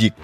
Дик.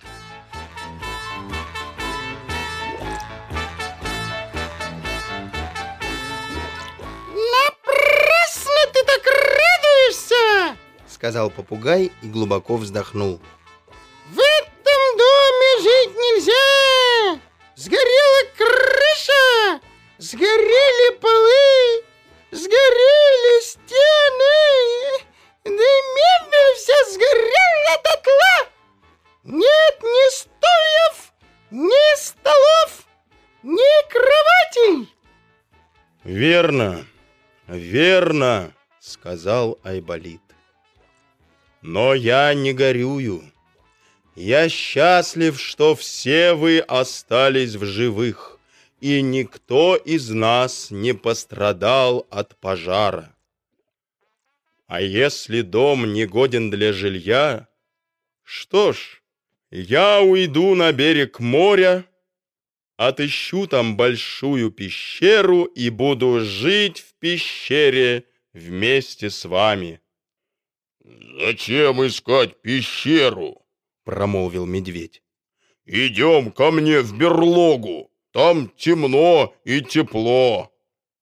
«Напрасно ты так радуешься!» — сказал попугай и глубоко вздохнул. «В этом доме жить нельзя! Сгорела крыша, сгорели полы, сгорели стены, да и мебель вся сгорела дотла! Нет ни стульев, ни столов, ни кроватей!» «Верно, верно», — сказал Айболит. «Но я не горюю. Я счастлив, что все вы остались в живых, и никто из нас не пострадал от пожара. А если дом не годен для жилья, что ж, я уйду на берег моря, отыщу там большую пещеру и буду жить в пещере вместе с вами». «Зачем искать пещеру?» — промолвил медведь. «Идем ко мне в берлогу, там темно и тепло».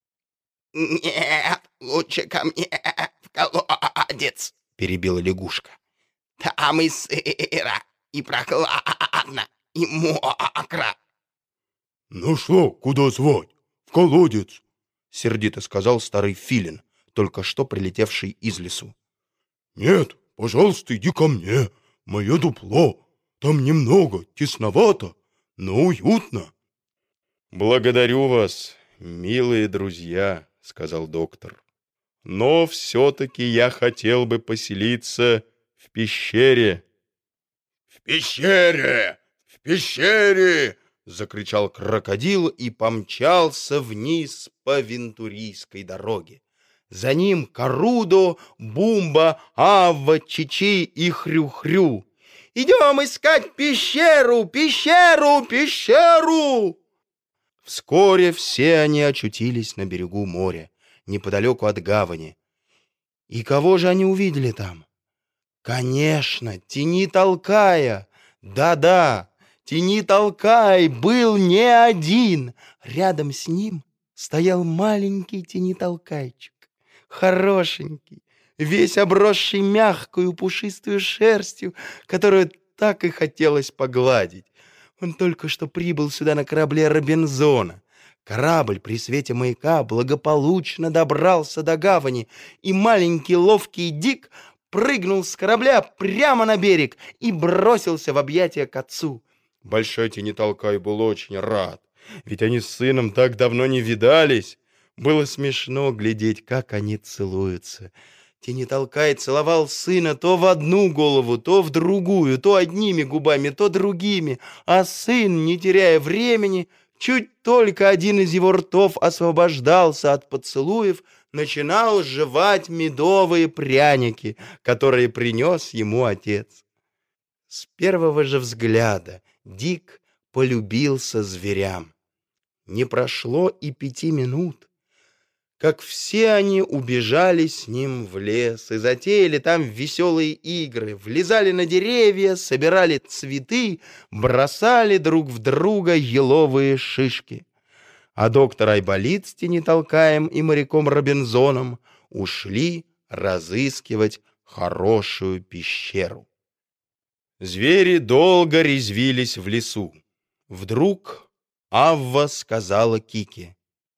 «Нет, лучше ко мне в колодец», — перебила лягушка. «Там и сыро, и прохладно, и мокро». «Ну что, куда звать? В колодец?» — сердито сказал старый филин, только что прилетевший из лесу. «Нет, пожалуйста, иди ко мне, мое дупло. Там немного, тесновато, но уютно». «Благодарю вас, милые друзья», — сказал доктор. «Но все-таки я хотел бы поселиться в пещере». «В пещере! В пещере!» — закричал крокодил и помчался вниз по Вентурийской дороге. За ним Карудо, Бумба, Авва, Чичи и Хрю-Хрю. «Идем искать пещеру! Пещеру! Пещеру!» Вскоре все они очутились на берегу моря, неподалеку от гавани. И кого же они увидели там? Конечно, Тени-Толкая. Да-да, Тени-Толкай был не один. Рядом с ним стоял маленький Тени-Толкайчик, хорошенький, весь обросший мягкую пушистую шерстью, которую так и хотелось погладить. Он только что прибыл сюда на корабле Робинзона. Корабль при свете маяка благополучно добрался до гавани, и маленький ловкий Дик прыгнул с корабля прямо на берег и бросился в объятия к отцу. Большой Тени-Толкай был очень рад, ведь они с сыном так давно не видались. Было смешно глядеть, как они целуются. Тени-Толкай целовал сына то в одну голову, то в другую, то одними губами, то другими, а сын, не теряя времени, чуть только один из его ртов освобождался от поцелуев, начинал жевать медовые пряники, которые принес ему отец. С первого же взгляда Дик полюбился зверям. Не прошло и 5 минут, как все они убежали с ним в лес и затеяли там веселые игры, влезали на деревья, собирали цветы, бросали друг в друга еловые шишки. А доктор Айболит с Тени-Толкаем и моряком Робинзоном ушли разыскивать хорошую пещеру. Звери долго резвились в лесу. Вдруг Авва сказала Кике: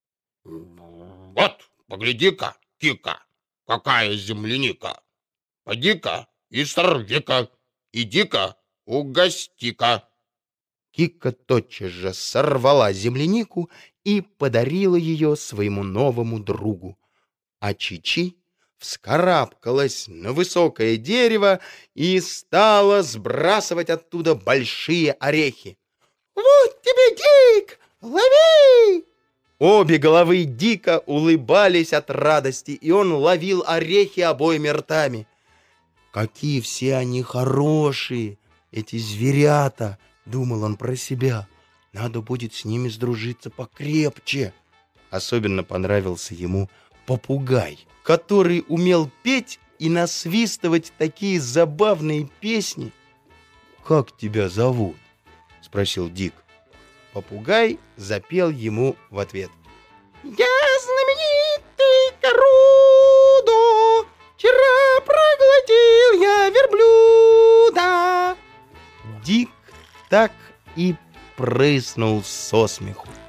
«Вот, погляди-ка, Кика, какая земляника! Поди-ка и сорви-ка, иди-ка угости-ка». Кика тотчас же сорвала землянику и подарила ее своему новому другу. А Чичи вскарабкалась на высокое дерево и стала сбрасывать оттуда большие орехи. «Вот тебе, Дик, лови!» Обе головы Дика улыбались от радости, и он ловил орехи обоими ртами. «Какие все они хорошие, эти зверята!» — думал он про себя. «Надо будет с ними сдружиться покрепче». Особенно понравился ему попугай, который умел петь и насвистывать такие забавные песни. как тебя зовут?» — спросил Дик. Попугай запел ему в ответ. Я знаменитый Карудо, вчера проглотил я верблюда. Дик так и прыснул со смеху.